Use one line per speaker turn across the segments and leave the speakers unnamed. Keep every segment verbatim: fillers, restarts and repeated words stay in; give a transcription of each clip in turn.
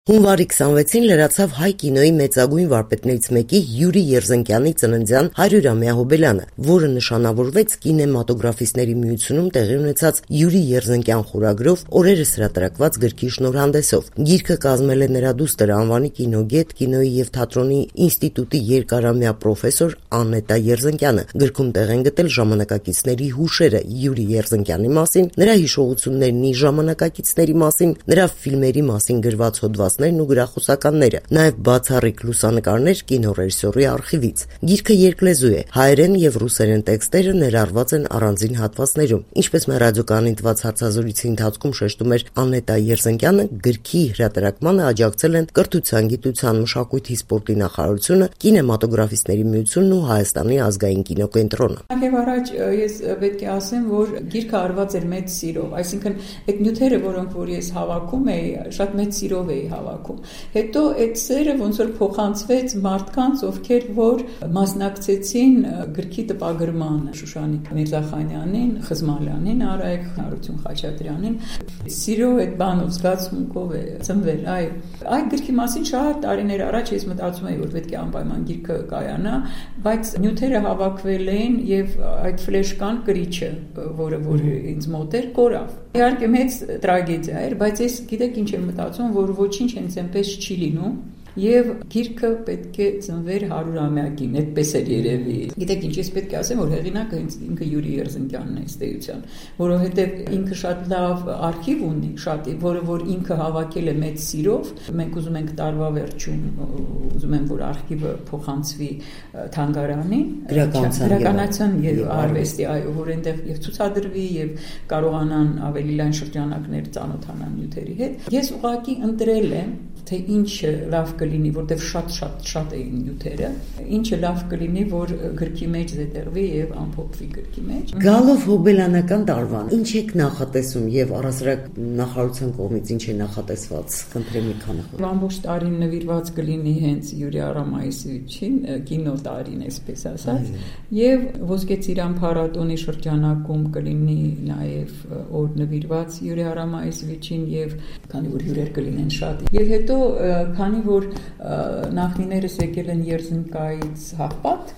Հունվարի քսանվեցին լրացավ հայ կինոյի մեծագույն վարպետներից մեկի Յուրի Երզնկյանի ծննդյան հարյուրամյա հոբելյանը, որը նշանավորվեց կինեմատոգրաֆիստների միությունում տեղի ունեցած Յուրի Երզնկյան խորագրով օրերս հրատարակված գրքի շնորհանդեսով։ Գիրքը կազմել է նրա դուստր անվանի կինոգետ, կինոյի և թատրոնի ինստիտուտի երկարամյա պրոֆեսոր Աննետա Երզնկյանը։ Գրքում տեղ են գտել ժամանակակիցների հուշերը Յուրի Երզնկյանի մասին, նրա հիշողություններն իր ժամանակակիցների մասին, նրա ֆիլմերի մասին գրված հոդվածներն ու գրախոսականները, նաև բացառիկ լուսանկարներ կինոռեժիսորի արխիվից։ Գիրքը երկլեզու է, հայերեն և ռուսերեն տեքստերը ներառված են առանձին հատվածներում։ Ինչպես մեր ռադիոկայանին տված հարցազրույցի ընթացքում շեշտում էր Աննետա Երզնկյանը, գրքի հրատարակմանը աջակցել են Կրթության, գիտության, մշակույթի, սպորտի նախարարությունը, կինեմատոգրաֆիստների միությունն ու Հայաստանի ազգային կինոկենտրոնը։
Եվ առաջ ես պետք է ասեմ, որ գիրքը արված էր մեծ սիրով, այսինքն այդ նյութերը, որոնք որ ես հավաքում էի, շատ մեծ սիրով էի հավաքում։ Հետո այդ սերը ոնց որ փոխանցվեց մարդկանց, ովքեր որ մասնակցեցին գրքի տպագրմանը, Շուշանիկ Միրզախանյանին, Խզմալյանին, Արայք Հարություն Խաչատրյանին։ Սիրո այդ բանով զգացմունքով է ծնվել, այ այդ գրքի մասին շատ տարիներ առաջ ես մտածում էի, որ պետք է անպայման գիրքը կայանա, բայց նյութերը հավաքվել էին եւ այդ ֆլեշկան կրիչը, որը որ ինձ մոտ էր, կորավ։ Իհարկե մեծ տրագեդիա էր, բայց ես գիտեք ինչ եմ մտածում, որ ոչինչ հենց այնպես չի լինում եւ գիրքը պետք է ծնվեր հարյուրամյակին, այդպես էր երևի։ Գիտեք ինչ, ես պետք է ասեմ, որ հեղինակը ինձ ինքը Յուրի Երզնկյանն է ըստ էության, որովհետեւ ինքը շատ լավ արխիվ ունի, շատ, որը որ ինքը հավաքել է մեծ սիրով։ Մենք ուզում ենք տարվա վերջում ուզում եմ, որ արխիվը փոխանցվի թանգարանին, գրականության եւ արվեստի, այո, որ այնտեղ եւ ցուցադրվի եւ կարողանան ավելի լայն շրջանակներ ծանոթանան նյութերի հետ։ Ես ուղղակի ընտրել եմ, թե ինչը լավ կլինի, որտեղ շատ-շատ շատ էին նյութերը, ինչը լավ կլինի, որ գրքի մեջ զետեղվի եւ ամփոփվի գրքի մեջ։
Գալով հոբելյանական տարվան, ինչ եք նախատեսում եւ առասարակ նախարարության կողմից ինչ է նախատեսված, խնդրեմ մի քանի խոսք։
Ամբողջ տարին նվիրված կլինի հենց Յուրի Արամայիսվիչին, կինո տարին, այսպես ասած, եւ Ոսկե ծիրան փառատոնի շրջանակում կլինի նաեւ օր նվիրված Յուրի Արամայիսվիչին եւ քանի որ հյուրեր կլինեն շատ։ Եվ հետո քանի որ նախնիներս եկել են Երզնկայից Հաղպատ,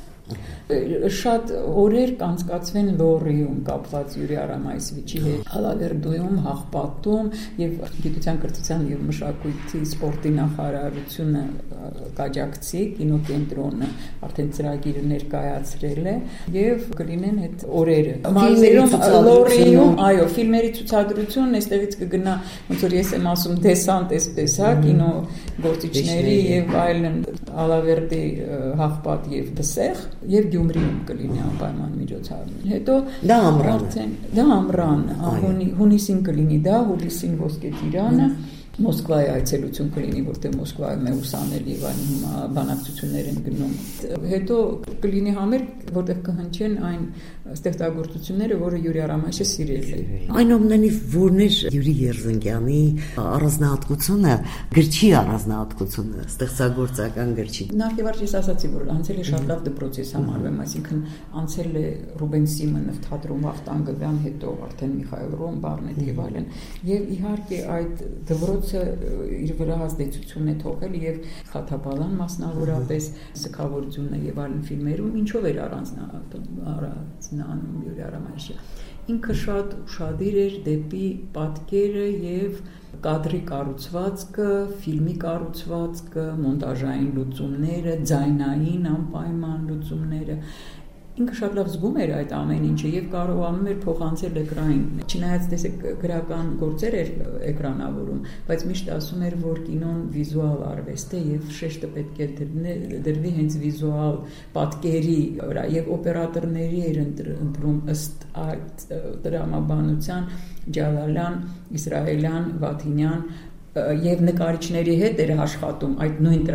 շատ օրեր կանցկացվեն Լոռիում կապված Յուրի Արամայիսվիչի հետ, Ալավերդոյում, Հաղպատում եւ Գիտության, կրթության եւ մշակույթի սպորտի նախարարությունը կաջակցի, կինոկենտրոնը արդեն ծրագիրը ներկայացրել է եւ կլինեն այդ օրերը։ Մարզերում Լոռիում, այո, ֆիլմերի ցուցադրություն, այստեղից կգնա ոնց որ ես եմ ասում դեսանտ էսպես, հա, կինո գործիչների եւ այլն Ալավերդի, Հաղպատ եւ Դսեղ եւ Գյումրիում կլինի անպայման միջոցառում։ Հետո
դա ամռան է։
Դա ամռան, հունիսին կլինի դա, հուլիսին Ոսկե ծիրանը, Մոսկվայի այցելություն կլինի, որտեղ Մոսկվայում է ուսանել եւ այն բանակցություններ են գնում։ Հետո կլինի համերգ, որտեղ կհնչեն այն ստեղծագործությունները, որը Յուրի Արամայիսը սիրել է։
Այնուամենայնիվ որներ Յուրի Երզնկյանի առանձնահատկությունը, գրչի առանձնահատկությունը, ստեղծագործական գրչի։
Նախ եւ առաջ ես ասացի, որ անցել է շատ լավ դպրոցից համարվեմ, այսինքն անցել է Ռուբեն Սիմոնով թատրոն Վախթանգ Գվյան, հետո արդեն Միխայել Ռոմ, Բարնետ եւ այլն։ Եւ իհարկե այդ դպրոցը իր վրա ազդեցություն է թողել եւ Խաթաբալան մասնավորապես Սքավորությունը եւ այլն ֆիլմերում ինչով էր առանձնահատում առանձնանում Յուրի Արամայիսը։ Ինքը շատ ուշադիր էր դեպի պատկերը եւ կադրի կառուցվածքը, ֆիլմի կառուցվածքը, մոնտաժային լուծումները, ձայնային անպայման լուծումները։ Ինքը շատ լավ զգում էր այդ ամեն ինչը եւ կարողանում էր փոխանցել էկրանին։ Չնայած տեսեք գրական գործեր էր էկրանավորում, բայց միշտ ասում էր, որ կինոն վիզուալ արվեստ է եւ շեշտը պետք է դրվի հենց վիզուալ պատկերի վրա եւ օպերատորների էր ընտրում ըստ այդ դրամաբանության Ջալալյան, Իսրայելյան, Վաթինյան եւ նկարիչների հետ էր աշխատում այդ նույն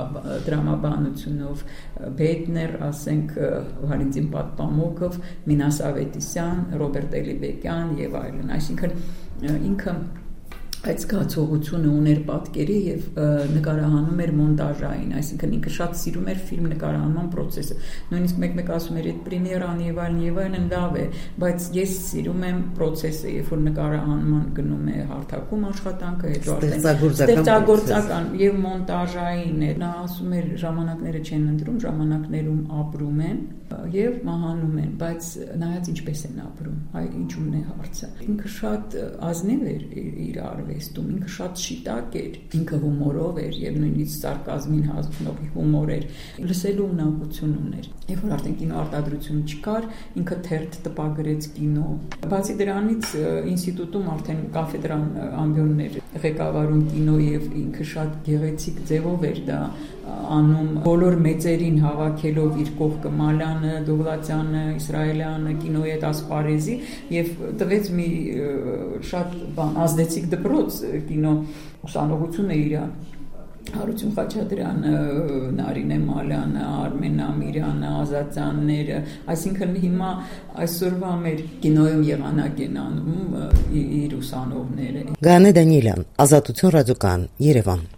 դրամաբանությունով Բեյտներ, ասենք Վալենտին Պատպամոկով, Մինաս Ավետիսյան, Ռոբերտ Էլիբեկյան եւ այլն, այսինքն ինքը այդ զգացողությունը ուներ պատկերի եւ նկարահանում էր մոնտաժային, այսինքն ինքը շատ սիրում էր ֆիլմ նկարահանման process-ը։ Նույնիսկ մեկ-մեկ ասում էր, այդ պրեմիերան եւ այլն եւ այլն լավ է, բայց ես սիրում եմ process-ը, երբ որ նկարահանման գնում է հարթակում աշխատանքը, հետո արդեն ստեղծագործական եւ մոնտաժային է։ Նա ասում էր, ժամանակները չեն ընտրում, ժամանակներում ապրում են եւ մահանում են, բայց նայած ինչպես են ապրում, այ ինչու՞մն է հարցը։ Ինքը շատ ազնիվ էր իր արվեստում, ինքը շատ շիտակ էր, ինքը հումորով էր եւ նույնիսկ սարկազմին հասնող հումոր էր, լսելու ունակություն ուներ։ Երբ որ արդեն կինոարտադրություն չկար, ինքը թերթ տպագրեց կինո։ Բացի դրանից ինստիտուտում արդեն կաֆեդրան ամբիոններ ղեկավարում կինո եւ ինքը շատ գեղեցիկ ձևով էր դա անում, բոլոր մեծերին հավաքելով իր կողքը Մալյանը, Դովլաթյանը, Իսրայելյանը, կինոյի հետ ասպարեզի եւ տվեց մի շատ բան ազդեցիկ դպրոց կինո ուսանողությունը իր Հարություն Խաչատրյանը, Նարինե Մալյանը, Արմեն Ամիրյանը, Ազատյանները, այսինքն հիմա այսօրվա մեր կինոյում եղանակ են անում իր ուսանողները։
Գանե Դանիելյան, Ազատություն ռադիոկայան, Երևան։